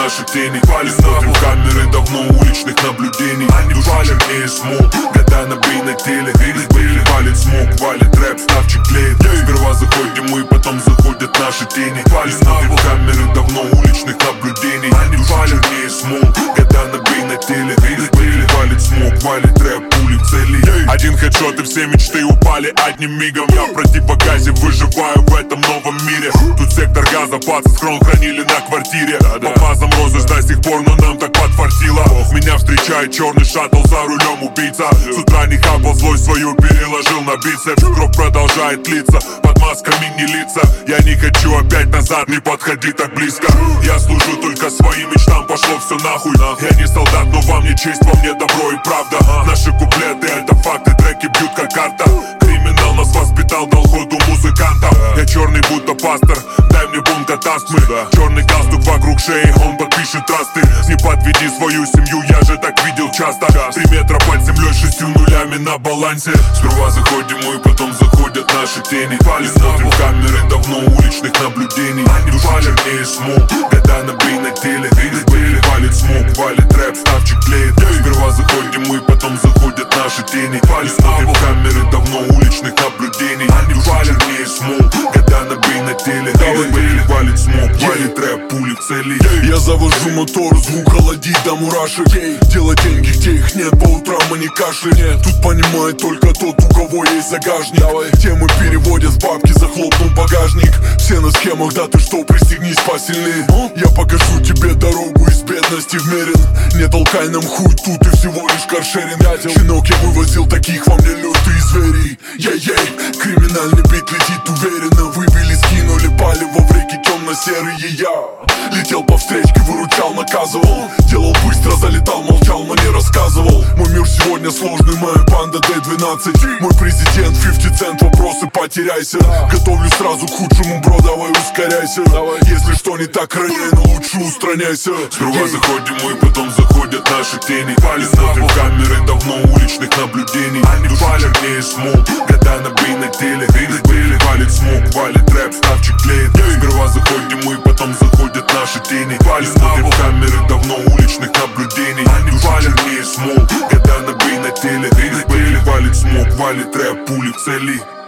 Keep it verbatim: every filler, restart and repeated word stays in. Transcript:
наши тени. Смотрим в камеры давно уличных наблюдений. Душа чернее смог, года набей на теле. Валит смог, валит рэп, ставчик клеит. Сперва заходим мы, потом заходят наши тени. Смотрим в камеры давно уличных наблюдений. Душа чернее смог, года набей на теле. Валит смог, валит рэп, пули в цели. Один хедшот и все мечты упали одним мигом. Я в противогазе выживаю в этом новом мире. Тут сектор газа, пацы схрон хранили на квартире. По фазам розыгрыш до сих пор, но нам так подфартило. Меня встречает черный шаттл, за рулем убийца. С утра не хапал, злость свою переложил на бицепс. Кровь продолжает литься, под масками не лица. Я не хочу опять назад, не подходи так близко. Я служу только своим мечтам, пошло все нахуй. Я не солдат, но во мне честь, во мне добро и правда. Наши куплеты это факты, треки бьют как карта. Криминал нас воспитал, дал ходу музыкантам. Я черный будто пастор, дай мне бум катастмы. Черный галстук вокруг шеи, он подпишет трасты. Не подведи свою семью, я же так видел часто. Три метра под землей, шестью нулями на балансе. Сперва заходим мы, потом заходят наши тени. Смотрим в камеры давно уличных наблюдений. Душа чернее смог, года набей на теле. Валит смог, валит рэп, ставчик клеит. Сперва заходим мы, потом заходят наши тени. Смотрим в камеры давно уличных наблюдений. Душа чернее смог, года набей на теле. Валит смог, валит рэп, пули в цели. Я завожу мотор, звук холодит до мурашек. Делать деньги, где их нет, по утрам а не кашель. Тут понимает только тот, у кого есть загажник. Темы переводят в бабки, захлопнул багажник. Все на схемах, да ты что, пристегнись посильнее. Я покажу тебе дорогу из бедности в Мерин. Не толкай нам хуй, тут и всего лишь каршеринг. Щенок, я вывозил таких, во мне лютые звери. Ей-ей, криминальный бит летит уверенно. Выбили, скинули палево в реки темно-серые. Я летел по встречке, выручал, наказывал. Делал быстро, залетал, молчал, но не рассказывал. Мой мир сегодня сложный, моя банда дэ двенадцать. Мой президент пятьдесят цент, вопросы потеряйся. Готовлю сразу к худшему, бро, давай ускоряйся. Если что не так, роняй, но лучше устраняйся. Сперва заходим мы, потом заходят наши тени. Смотрим в камеры давно уличных наблюдений. Душа чернее смог, года набей на теле. Валит смог, валит рэп, ставчик клеит. Сперва заходим мы, потом заходят наши тени. Смотрим в камеры давно уличных наблюдений. Душа чернее смог, года набей на теле. Валит смог, валит рэп, пули в цели.